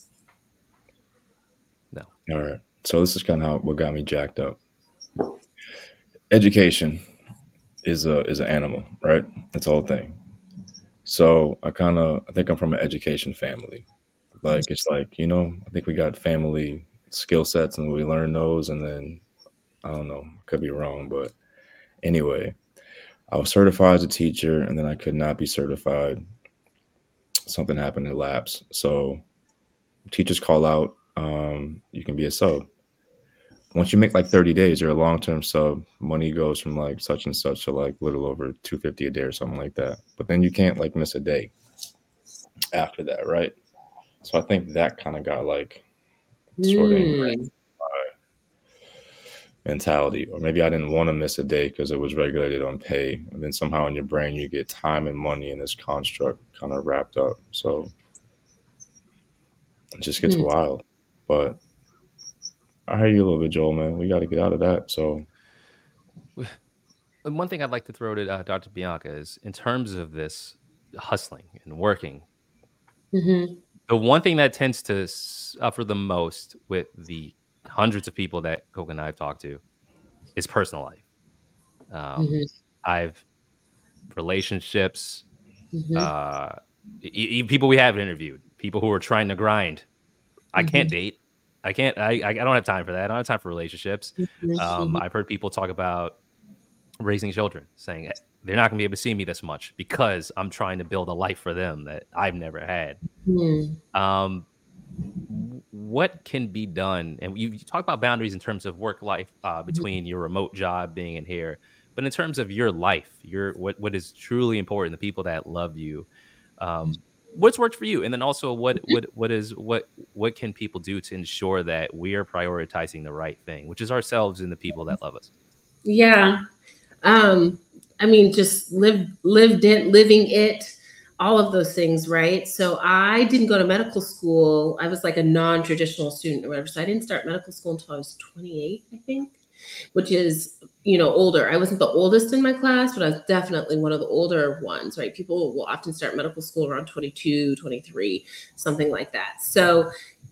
No. All right. So this is kind of what got me jacked up. Education is an animal, right? That's the whole thing. So I think I'm from an education family. Like, it's like, I think we got family skill sets and we learn those. And then, I don't know, could be wrong. But anyway, I was certified as a teacher, and then I could not be certified. Something happened in labs. So teachers call out, you can be a sub. Once you make like 30 days, you're a long-term sub. Money goes from like such and such to like little over $250 a day or something like that. But then you can't like miss a day after that, right? So I think that kind of got like sort of ingrained my mentality. Or maybe I didn't want to miss a day because it was regulated on pay. And then somehow in your brain, you get time and money in this construct kind of wrapped up. So it just gets wild. But I hear you a little bit, Joel, man. We got to get out of that. So one thing I'd like to throw to Dr. Bianca is, in terms of this hustling and working, the one thing that tends to suffer the most with the hundreds of people that Coco and I have talked to is personal life. I've relationships, people we have interviewed, people who are trying to grind. I can't date. I can't. I don't have time for that. I don't have time for relationships. I've heard people talk about raising children, saying they're not going to be able to see me this much because I'm trying to build a life for them that I've never had. What can be done? And you talk about boundaries in terms of work life between your remote job being in here, but in terms of your life, what is truly important, the people that love you, what's worked for you, and then also what can people do to ensure that we are prioritizing the right thing, which is ourselves and the people that love us. Yeah. I mean, just living it, all of those things, right? So I didn't go to medical school. I was like a non-traditional student or whatever. So I didn't start medical school until I was 28, I think. which is, older. I wasn't the oldest in my class, but I was definitely one of the older ones, right? People will often start medical school around 22, 23, something like that. So,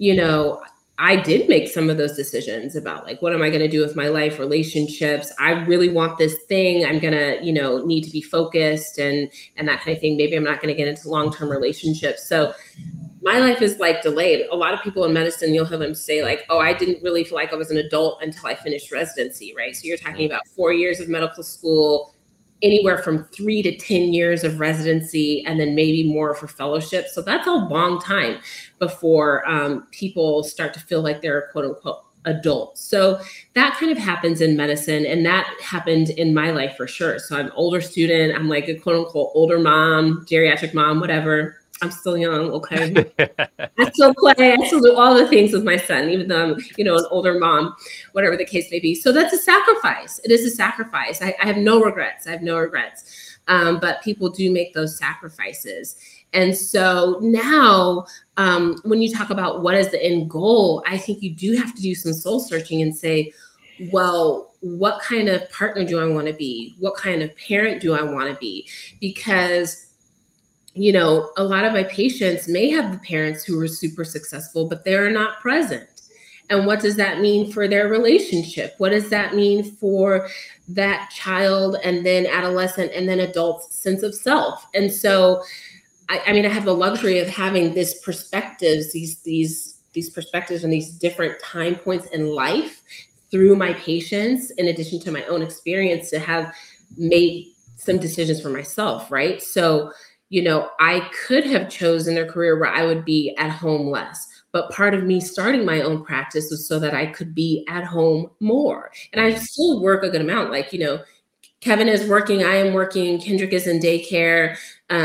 I did make some of those decisions about like, what am I going to do with my life, relationships? I really want this thing. I'm going to, need to be focused and that kind of thing. Maybe I'm not going to get into long-term relationships. So my life is like delayed. A lot of people in medicine, you'll have them say like, oh, I didn't really feel like I was an adult until I finished residency, right? So you're talking about 4 years of medical school, anywhere from 3 to 10 years of residency, and then maybe more for fellowship. So that's a long time before people start to feel like they're quote unquote adults. So that kind of happens in medicine, and that happened in my life for sure. So I'm an older student. I'm like a quote unquote older mom, geriatric mom, whatever. I'm still young, okay? I still play. I still do all the things with my son, even though I'm, an older mom, whatever the case may be. So that's a sacrifice. It is a sacrifice. I have no regrets. But people do make those sacrifices. And so now, when you talk about what is the end goal, I think you do have to do some soul searching and say, well, what kind of partner do I want to be? What kind of parent do I want to be? Because a lot of my patients may have the parents who are super successful, but they're not present. And what does that mean for their relationship? What does that mean for that child and then adolescent and then adult's sense of self? And so, I have the luxury of having these perspectives, these perspectives and these different time points in life through my patients, in addition to my own experience, to have made some decisions for myself, right? So, I could have chosen a career where I would be at home less, but part of me starting my own practice was so that I could be at home more. And I still work a good amount. Like, Kevin is working, I am working, Kendrick is in daycare.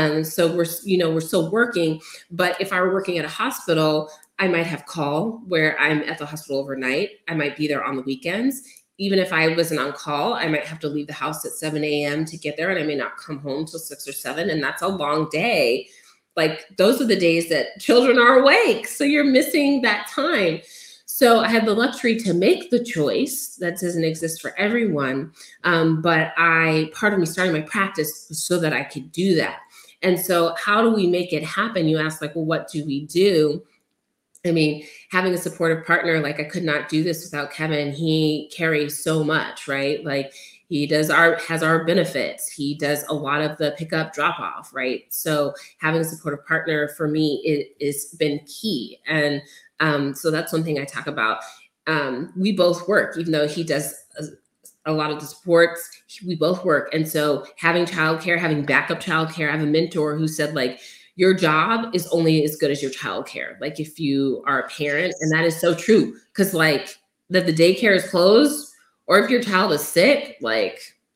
So we're still working. But if I were working at a hospital, I might have call where I'm at the hospital overnight. I might be there on the weekends. Even if I wasn't on call, I might have to leave the house at 7 a.m. to get there, and I may not come home till 6 or 7. And that's a long day. Like, those are the days that children are awake. So you're missing that time. So I had the luxury to make the choice. That doesn't exist for everyone. But part of me starting my practice was so that I could do that. And so how do we make it happen? You ask, like, well, what do we do? Having a supportive partner, like, I could not do this without Kevin. He carries so much, right? Like, he has our benefits. He does a lot of the pickup drop off, right? So having a supportive partner for me is been key. And so that's one thing I talk about. We both work, even though he does a lot of the supports, we both work. And so having childcare, having backup childcare, I have a mentor who said, like, your job is only as good as your childcare. Like, if you are a parent, and that is so true, because like that the daycare is closed, or if your child is sick, like,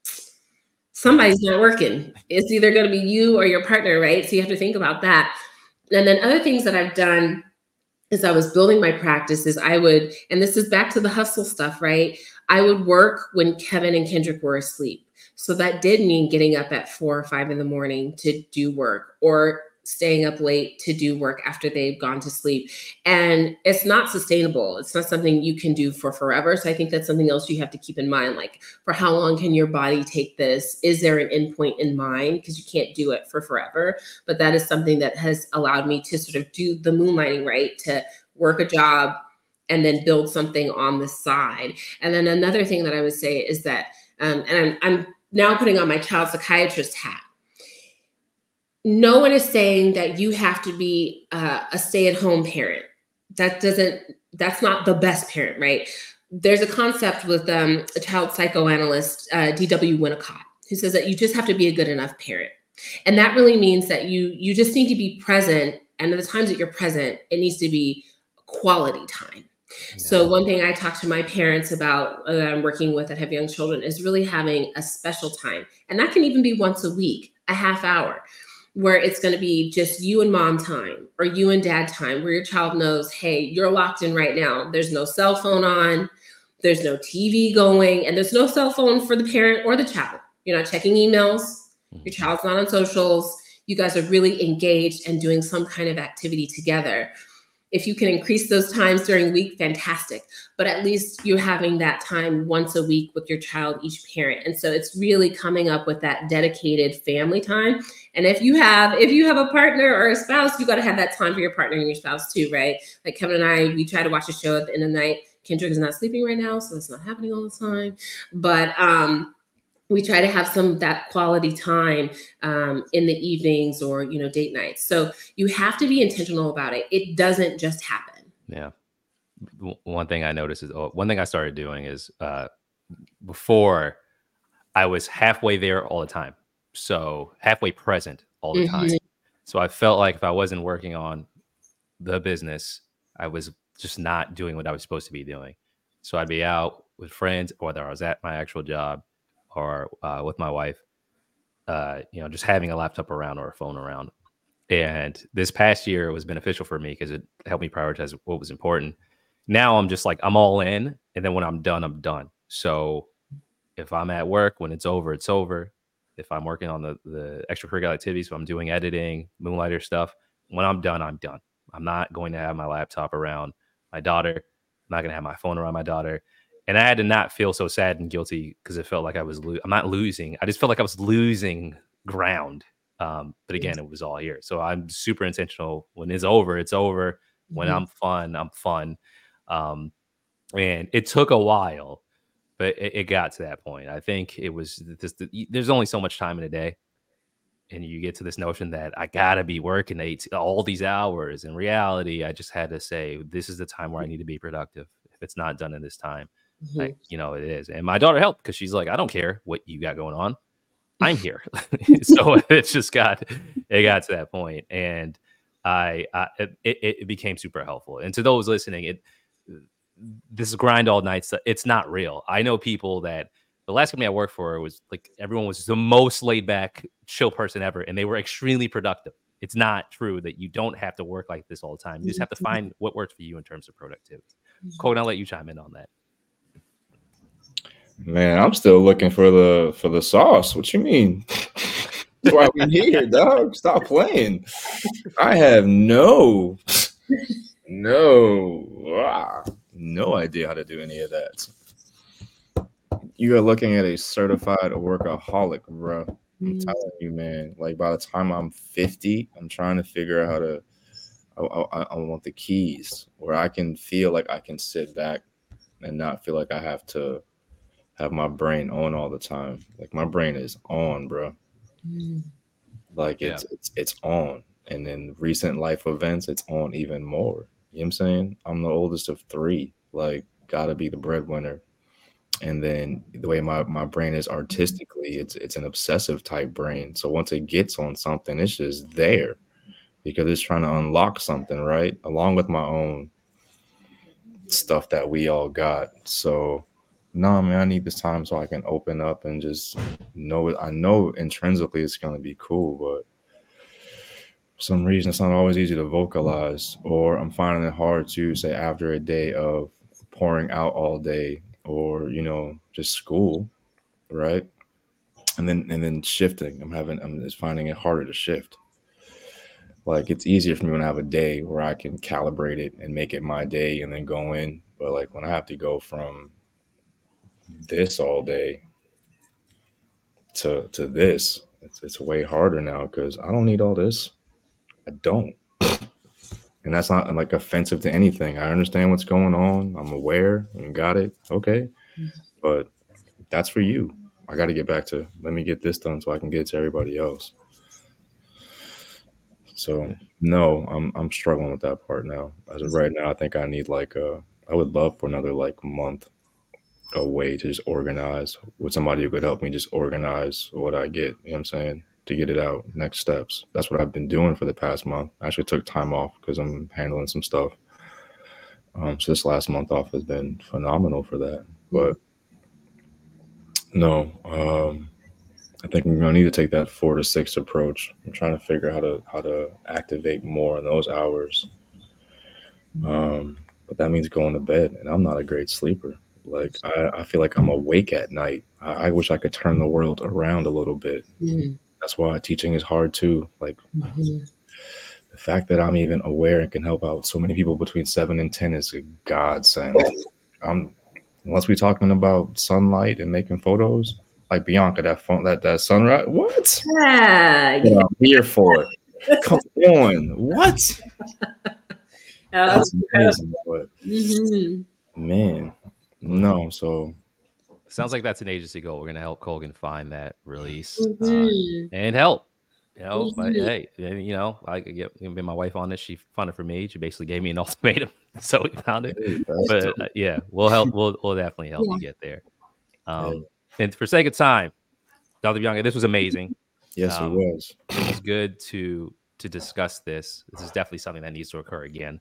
somebody's not working. It's either going to be you or your partner, right? So you have to think about that. And then other things that I've done as I was building my practices, and this is back to the hustle stuff, right? I would work when Kevin and Kendrick were asleep. So that did mean getting up at 4 or 5 in the morning to do work, or staying up late to do work after they've gone to sleep. And it's not sustainable. It's not something you can do for forever. So I think that's something else you have to keep in mind. Like, for how long can your body take this? Is there an endpoint in mind? Because you can't do it for forever. But that is something that has allowed me to sort of do the moonlighting, right? To work a job and then build something on the side. And then another thing that I would say is that, and I'm now putting on my child psychiatrist hat. No one is saying that you have to be a stay-at-home parent. That's not the best parent, right? There's a concept with a child psychoanalyst, D.W. Winnicott, who says that you just have to be a good enough parent. And that really means that you just need to be present. And at the times that you're present, it needs to be quality time. Yeah. So one thing I talk to my parents about that I'm working with that have young children is really having a special time. And that can even be once a week, a half hour, where it's going to be just you and mom time, or you and dad time, where your child knows, hey, you're locked in right now. There's no cell phone on, there's no TV going, and there's no cell phone for the parent or the child. You're not checking emails. Your child's not on socials. You guys are really engaged and doing some kind of activity together. If you can increase those times during the week, fantastic. But at least you're having that time once a week with your child, each parent. And so it's really coming up with that dedicated family time. And if you have a partner or a spouse, you got to have that time for your partner and your spouse too, right? Like Kevin and I, we try to watch a show at the end of the night. Kendrick is not sleeping right now, so that's not happening all the time. But we try to have some of that quality time in the evenings or, date nights. So you have to be intentional about it. It doesn't just happen. Yeah. One thing I noticed is one thing I started doing is before I was halfway there all the time. So halfway present all the time. So I felt like if I wasn't working on the business, I was just not doing what I was supposed to be doing. So I'd be out with friends, whether I was at my actual job or with my wife, just having a laptop around or a phone around. And this past year was beneficial for me because it helped me prioritize what was important. Now I'm just like, I'm all in. And then when I'm done, I'm done. So if I'm at work, when it's over, it's over. If I'm working on the extracurricular activities, if I'm doing editing, Moonlighter stuff, when I'm done, I'm done. I'm not going to have my laptop around my daughter. I'm not going to have my phone around my daughter. And I had to not feel so sad and guilty because it felt like I was I'm not losing. I just felt like I was losing ground. But again, it was all here. So I'm super intentional. When it's over, it's over. When I'm fun. And it took a while, but it got to that point. I think it was there's only so much time in a day. And you get to this notion that I got to be working all these hours. In reality, I just had to say, this is the time where I need to be productive. If it's not done in this time, it is. And my daughter helped because she's like, I don't care what you got going on. I'm here. So it got to that point. And it became super helpful. And to those listening, this grind all night stuff, it's not real. I know people that the last company I worked for was like, everyone was the most laid back, chill person ever. And they were extremely productive. It's not true that you don't have to work like this all the time. You just have to find what works for you in terms of productivity. Colton, I'll let you chime in on that. Man, I'm still looking for the sauce. What you mean? That's why we're here, dog. Stop playing. I have no idea how to do any of that. You are looking at a certified workaholic, bro. I'm telling you, man. Like by the time I'm 50, I'm trying to figure out how to. I want the keys where I can feel like I can sit back and not feel like I have to have my brain on all the time. Like my brain is on, bro. Like it's on. And then recent life events, it's on even more. You know what I'm saying? I'm the oldest of 3. Like, gotta be the breadwinner. And then the way my brain is artistically, it's an obsessive type brain. So once it gets on something, it's just there because it's trying to unlock something, right? Along with my own stuff that we all got. So no, man, I need this time so I can open up and just know it. I know intrinsically it's going to be cool, but for some reason it's not always easy to vocalize, or I'm finding it hard to say after a day of pouring out all day, or just school, right? And then shifting. I'm just finding it harder to shift. Like it's easier for me when I have a day where I can calibrate it and make it my day and then go in. But like when I have to go from this all day to this, it's way harder now because I don't need all this. I don't. And that's not like offensive to anything. I understand what's going on. I'm aware and got it. Okay. But that's for you. I got to get back to, let me get this done so I can get it to everybody else. So no, I'm struggling with that part now. As of right now, I think I need I would love for another month away to just organize with somebody who could help me just organize what I get. You know what I'm saying? To get it out, next steps. That's what I've been doing for the past month. I actually took time off because I'm handling some stuff. So this last month off has been phenomenal for that. But no, I think I'm gonna need to take that 4 to 6 approach. I'm trying to figure out how to activate more in those hours. But that means going to bed, and I'm not a great sleeper. Like I feel like I'm awake at night. I wish I could turn the world around a little bit. That's why teaching is hard too. Like the fact that I'm even aware and can help out so many people between 7 and 10 is a godsend. Unless we're talking about sunlight and making photos, like Bianca, that sunrise. What? Yeah. Yeah, I'm here for it. Come on. What? That's amazing. But man, no. So sounds like that's an agency goal. We're gonna help Colgan find that release and help. But hey, I could get my wife on this. She found it for me. She basically gave me an ultimatum, so we found it. But yeah, we'll help. We'll definitely help you get there. And for sake of time, Dr. Bianca, this was amazing. Yes, it was. It was good to discuss this. This is definitely something that needs to occur again.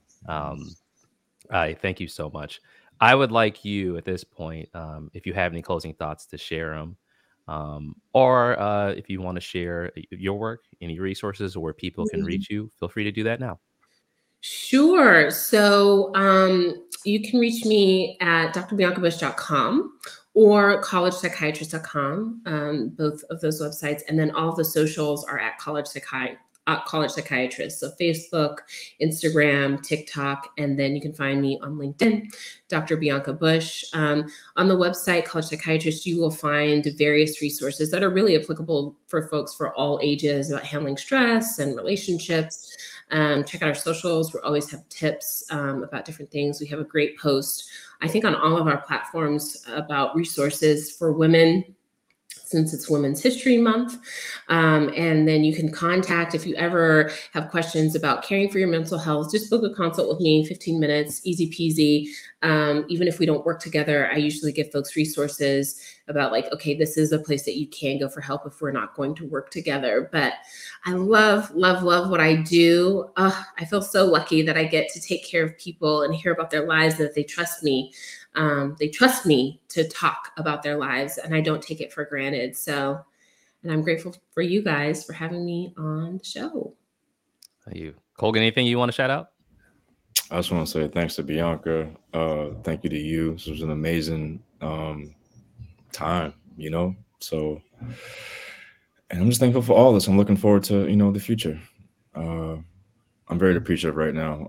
I thank you so much. I would like you at this point, if you have any closing thoughts, to share them. Or if you want to share your work, any resources, or where people can reach you, feel free to do that now. Sure. So you can reach me at drbiancabush.com or collegepsychiatrist.com, both of those websites. And then all of the socials are at College Psychiatrist. So Facebook, Instagram, TikTok, and then you can find me on LinkedIn, Dr. Bianca Bush. On the website, College Psychiatrist, you will find various resources that are really applicable for folks for all ages about handling stress and relationships. Check out our socials. We always have tips about different things. We have a great post, I think, on all of our platforms about resources for women, since it's Women's History Month. And then you can contact, if you ever have questions about caring for your mental health, just book a consult with me, 15 minutes, easy peasy. Even if we don't work together, I usually give folks resources about like, okay, this is a place that you can go for help if we're not going to work together. But I love, love, love what I do. I feel so lucky that I get to take care of people and hear about their lives, that they trust me. They trust me to talk about their lives, and I don't take it for granted. So, and I'm grateful for you guys for having me on the show. Thank you. Colgan, anything you want to shout out? I just want to say thanks to Bianca. Thank you to you. This was an amazing time, So, and I'm just thankful for all this. I'm looking forward to, the future. I'm very appreciative right now.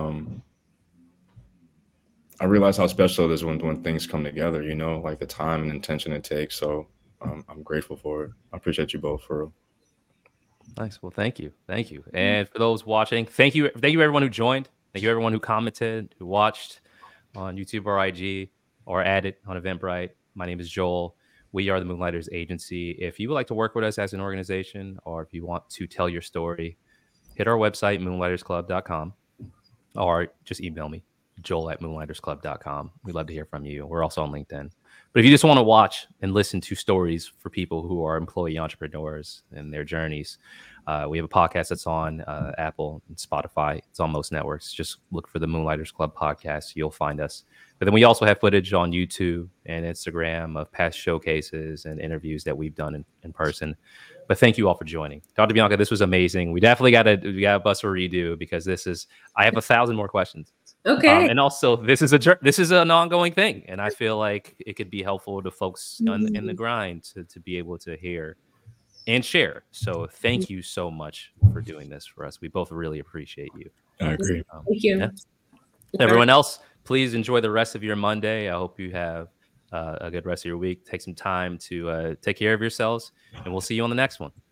I realize how special it is when things come together, like the time and intention it takes. So I'm grateful for it. I appreciate you both, for real. Nice. Well, thank you. Thank you. And for those watching, thank you. Thank you, everyone who joined. Thank you, everyone who commented, who watched on YouTube or IG or added on Eventbrite. My name is Joel. We are the Moonlighters Agency. If you would like to work with us as an organization, or if you want to tell your story, hit our website, moonlightersclub.com, or just email me, joel@moonlightersclub.com. We'd love to hear from you. We're also on LinkedIn. But if you just want to watch and listen to stories for people who are employee entrepreneurs and their journeys, we have a podcast that's on Apple and Spotify. It's on most networks. Just look for the Moonlighters Club podcast. You'll find us. But then we also have footage on YouTube and Instagram of past showcases and interviews that we've done in person. But thank you all for joining. Dr. Bianca, this was amazing. We definitely got to bust a redo, because I have 1,000 more questions. Okay. And also, this is an ongoing thing, and I feel like it could be helpful to folks in the grind to be able to hear and share. So thank you so much for doing this for us. We both really appreciate you. I agree. Thank you. Yeah. Everyone else, please enjoy the rest of your Monday. I hope you have a good rest of your week. Take some time to take care of yourselves, and we'll see you on the next one.